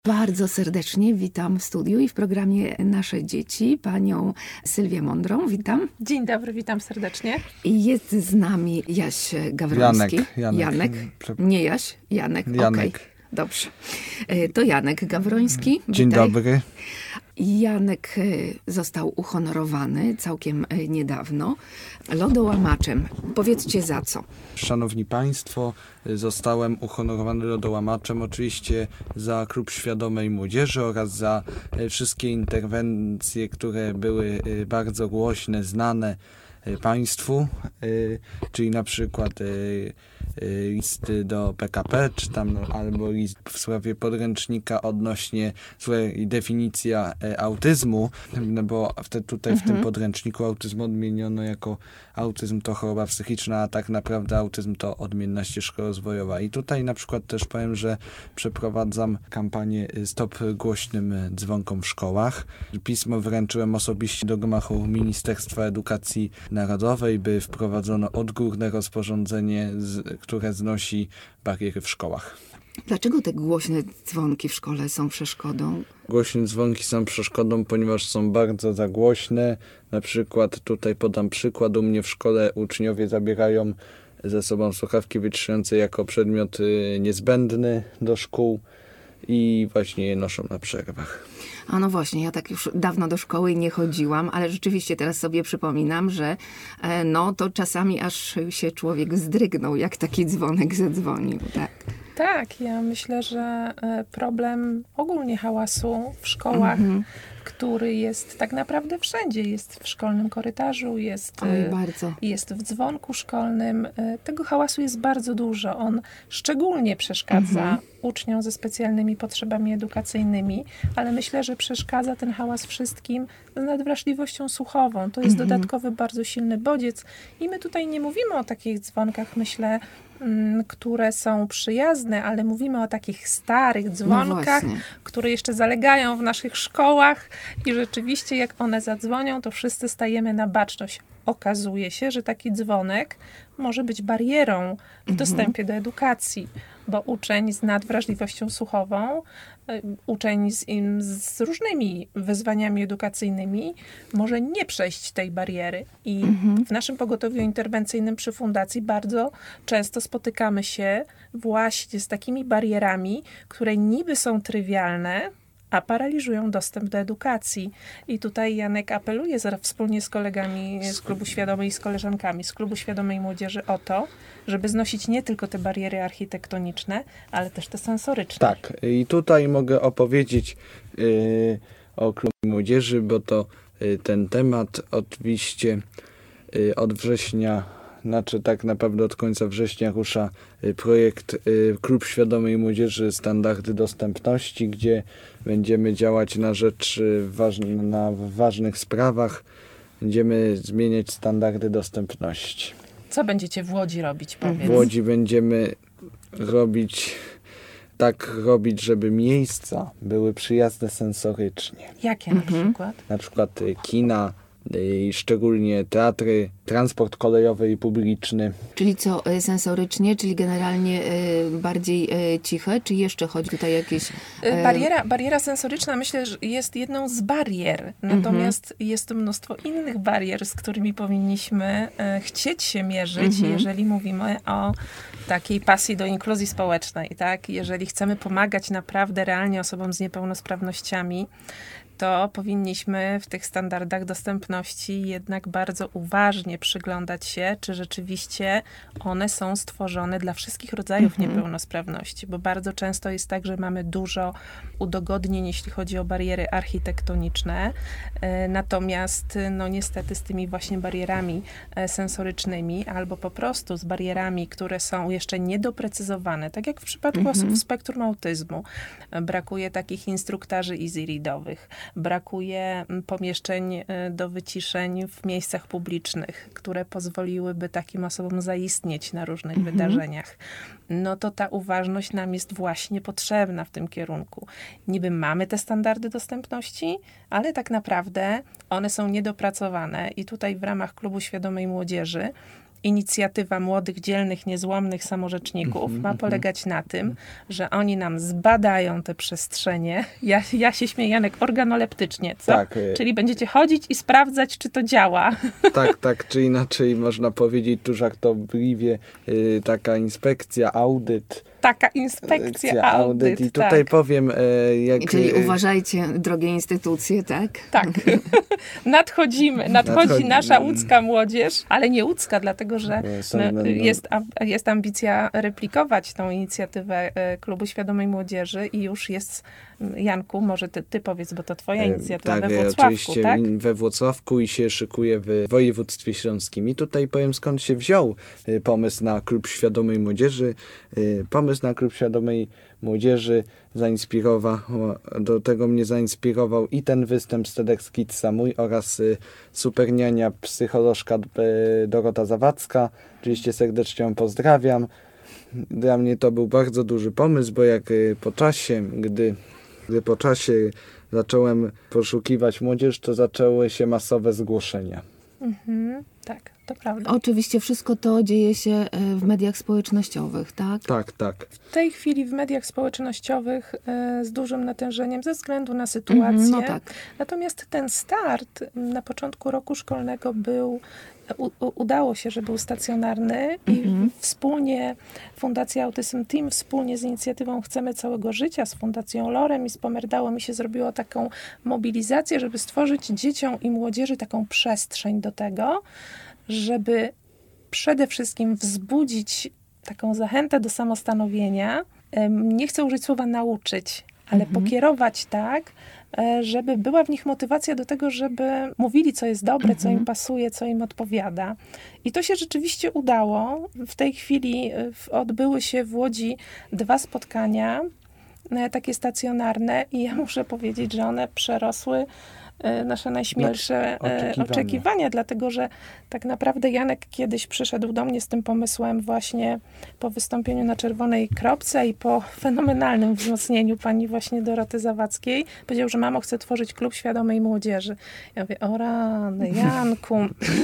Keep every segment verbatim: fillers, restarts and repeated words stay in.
Bardzo serdecznie witam w studiu i w programie Nasze Dzieci panią Sylwię Mądrą. Witam. Dzień dobry, witam serdecznie. I jest z nami Jaś Gawroński. Janek. Janek. Janek. Nie Jaś, Janek. Janek. Okay. Dobrze. To Janek Gawroński. Dzień Witaj. dobry. Janek został uhonorowany całkiem niedawno lodołamaczem. Powiedzcie za co? Szanowni Państwo, zostałem uhonorowany lodołamaczem oczywiście za Klub Świadomej Młodzieży oraz za wszystkie interwencje, które były bardzo głośne, znane Państwu, czyli na przykład listy do P K P, czy tam albo list w sprawie podręcznika odnośnie swojej definicja autyzmu, no bo wtedy tutaj mhm. w tym podręczniku autyzm odmieniono jako autyzm to choroba psychiczna, a tak naprawdę autyzm to odmienna ścieżka rozwojowa. I tutaj na przykład też powiem, że przeprowadzam kampanię Stop Głośnym Dzwonkom w Szkołach. Pismo wręczyłem osobiście do gmachu Ministerstwa Edukacji Narodowej, by wprowadzono odgórne rozporządzenie, z, które znosi bariery w szkołach. Dlaczego te głośne dzwonki w szkole są przeszkodą? Głośne dzwonki są przeszkodą, ponieważ są bardzo za głośne. Na przykład tutaj podam przykład. U mnie w szkole uczniowie zabierają ze sobą słuchawki wyciszające jako przedmiot niezbędny do szkół i właśnie je noszą na przerwach. A no właśnie, ja tak już dawno do szkoły nie chodziłam, ale rzeczywiście teraz sobie przypominam, że no to czasami aż się człowiek wzdrygnął, jak taki dzwonek zadzwonił, tak. Tak, ja myślę, że problem ogólnie hałasu w szkołach, mm-hmm. który jest tak naprawdę wszędzie, jest w szkolnym korytarzu, jest, Oj, bardzo. jest w dzwonku szkolnym. Tego hałasu jest bardzo dużo. On szczególnie przeszkadza mm-hmm. uczniom ze specjalnymi potrzebami edukacyjnymi, ale myślę, że przeszkadza ten hałas wszystkim z nadwrażliwością słuchową. To jest mm-hmm. dodatkowy, bardzo silny bodziec i my tutaj nie mówimy o takich dzwonkach, myślę, które są przyjazne, ale mówimy o takich starych dzwonkach, no które jeszcze zalegają w naszych szkołach i rzeczywiście jak one zadzwonią, to wszyscy stajemy na baczność. Okazuje się, że taki dzwonek może być barierą w dostępie do edukacji, bo uczeń z nadwrażliwością słuchową, uczeń z, z różnymi wyzwaniami edukacyjnymi może nie przejść tej bariery. I mhm. w naszym pogotowiu interwencyjnym przy Fundacji bardzo często spotykamy się właśnie z takimi barierami, które niby są trywialne, a paraliżują dostęp do edukacji. I tutaj Janek apeluje wspólnie z kolegami z Klubu Świadomej i z koleżankami z Klubu Świadomej Młodzieży o to, żeby znosić nie tylko te bariery architektoniczne, ale też te sensoryczne. Tak, i tutaj mogę opowiedzieć yy, o Klubie Młodzieży, bo to yy, ten temat oczywiście yy, od września, znaczy tak naprawdę od końca września rusza projekt Klub Świadomej Młodzieży Standardy Dostępności, gdzie będziemy działać na rzecz ważn- na ważnych sprawach. Będziemy zmieniać standardy dostępności. Co będziecie w Łodzi robić, powiedz? W Łodzi będziemy robić tak robić, żeby miejsca były przyjazne sensorycznie. Jakie na przykład? Na przykład kina, i szczególnie teatry, transport kolejowy i publiczny. Czyli co, sensorycznie, czyli generalnie y, bardziej y, ciche, czy jeszcze chodzi tutaj jakieś... Y... Bariera, bariera sensoryczna myślę, że jest jedną z barier, natomiast mm-hmm. jest mnóstwo innych barier, z którymi powinniśmy y, chcieć się mierzyć, mm-hmm. jeżeli mówimy o takiej pasji do inkluzji społecznej, tak? Jeżeli chcemy pomagać naprawdę realnie osobom z niepełnosprawnościami, to powinniśmy w tych standardach dostępności jednak bardzo uważnie przyglądać się, czy rzeczywiście one są stworzone dla wszystkich rodzajów mhm. niepełnosprawności, bo bardzo często jest tak, że mamy dużo udogodnień, jeśli chodzi o bariery architektoniczne, natomiast no niestety z tymi właśnie barierami sensorycznymi albo po prostu z barierami, które są jeszcze niedoprecyzowane, tak jak w przypadku mhm. osób w spektrum autyzmu, brakuje takich instruktarzy easy-readowych, brakuje pomieszczeń do wyciszeń w miejscach publicznych, które pozwoliłyby takim osobom zaistnieć na różnych mhm. wydarzeniach. No to ta uważność nam jest właśnie potrzebna w tym kierunku. Niby mamy te standardy dostępności, ale tak naprawdę one są niedopracowane i tutaj w ramach Klubu Świadomej Młodzieży inicjatywa młodych, dzielnych, niezłomnych samorzeczników ma polegać na tym, że oni nam zbadają te przestrzenie. Ja, ja się śmieję, Janek, organoleptycznie, co? Tak. Czyli będziecie chodzić i sprawdzać, czy to działa. Tak, tak, czy inaczej można powiedzieć tu żartobliwie, yy, taka inspekcja, audyt. Taka inspekcja, audyt. I tutaj tak. powiem, e, jak... Czyli uważajcie, drogie instytucje, tak? Tak. Nadchodzimy. Nadchodzi Nadchodzi. nasza łódzka młodzież, ale nie łódzka, dlatego że Są my, będą- jest, a- jest ambicja replikować tą inicjatywę e, Klubu Świadomej Młodzieży i już jest, Janku, może ty, ty powiedz, bo to twoja inicjatywa tak, we e, Włocławku, oczywiście tak? we Włocławku i się szykuje w województwie śląskim. I tutaj powiem, skąd się wziął e, pomysł na Klub Świadomej Młodzieży. E, Pomysł na Klub Świadomej Młodzieży zainspirował, do tego mnie zainspirował i ten występ z TEDx Kidsa mój oraz y, superniania, psycholożka y, Dorota Zawadzka. Oczywiście serdecznie ją pozdrawiam. Dla mnie to był bardzo duży pomysł, bo jak y, po czasie, gdy, gdy po czasie zacząłem poszukiwać młodzież, to zaczęły się masowe zgłoszenia. Mhm, tak, to prawda. Oczywiście wszystko to dzieje się e, w mediach społecznościowych, tak? Tak, tak. W tej chwili w mediach społecznościowych e, z dużym natężeniem ze względu na sytuację. Mhm, no tak. Natomiast ten start na początku roku szkolnego był, u, u, udało się, że był stacjonarny i wspólnie Fundacja Autism Team, wspólnie z inicjatywą Chcemy Całego Życia, z Fundacją Lorem i z Pomerdałem mi się zrobiło taką mobilizację, żeby stworzyć dzieciom i młodzieży taką przestrzeń do tego, żeby przede wszystkim wzbudzić taką zachętę do samostanowienia. Em, Nie chcę użyć słowa nauczyć, ale pokierować tak, e, żeby była w nich motywacja do tego, żeby mówili, co jest dobre, co im pasuje, co im odpowiada. I to się rzeczywiście udało. W tej chwili e, w- odbyły się w Łodzi dwa spotkania, e, takie stacjonarne, i ja muszę powiedzieć, że one przerosły e, nasze najśmielsze e, oczekiwania. oczekiwania, dlatego że tak naprawdę Janek kiedyś przyszedł do mnie z tym pomysłem właśnie po wystąpieniu na Czerwonej Kropce i po fenomenalnym wzmocnieniu pani właśnie Doroty Zawadzkiej. Powiedział, że mamo, chce tworzyć Klub Świadomej Młodzieży. Ja mówię, o rany, Janku.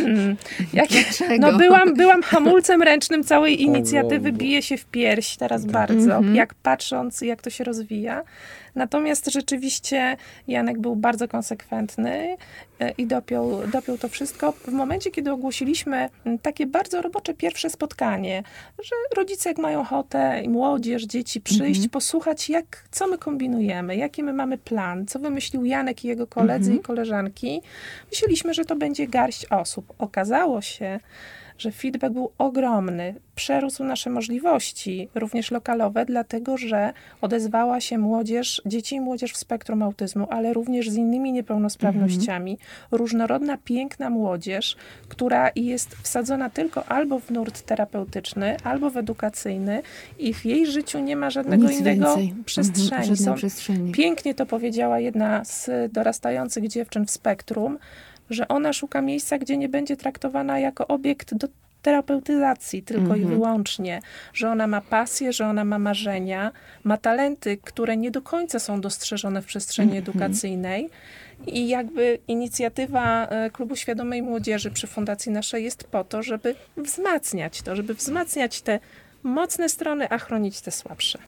Jak, Dlaczego? no byłam, byłam hamulcem ręcznym całej inicjatywy, wow. bije się w pierś teraz bardzo, jak patrząc, jak to się rozwija. Natomiast rzeczywiście Janek był bardzo konsekwentny e, i dopiął, dopiął to wszystko. W momencie, kiedy ogłosiliśmy m, takie bardzo robocze pierwsze spotkanie, że rodzice jak mają ochotę, i młodzież, dzieci przyjść, posłuchać, jak, co my kombinujemy, jaki my mamy plan, co wymyślił Janek i jego koledzy i koleżanki, myśleliśmy, że to będzie garść osób. Okazało się, że feedback był ogromny, przerósł nasze możliwości, również lokalowe, dlatego że odezwała się młodzież, dzieci i młodzież w spektrum autyzmu, ale również z innymi niepełnosprawnościami. Różnorodna, piękna młodzież, która jest wsadzona tylko albo w nurt terapeutyczny, albo w edukacyjny i w jej życiu nie ma żadnego Nic innego więcej. przestrzeni. Mhm, żadnej Są przestrzeni. Pięknie to powiedziała jedna z dorastających dziewczyn w spektrum, że ona szuka miejsca, gdzie nie będzie traktowana jako obiekt do terapeutyzacji tylko i wyłącznie, że ona ma pasję, że ona ma marzenia, ma talenty, które nie do końca są dostrzeżone w przestrzeni edukacyjnej. I jakby inicjatywa e, Klubu Świadomej Młodzieży przy Fundacji naszej jest po to, żeby wzmacniać to, żeby wzmacniać te mocne strony, a chronić te słabsze.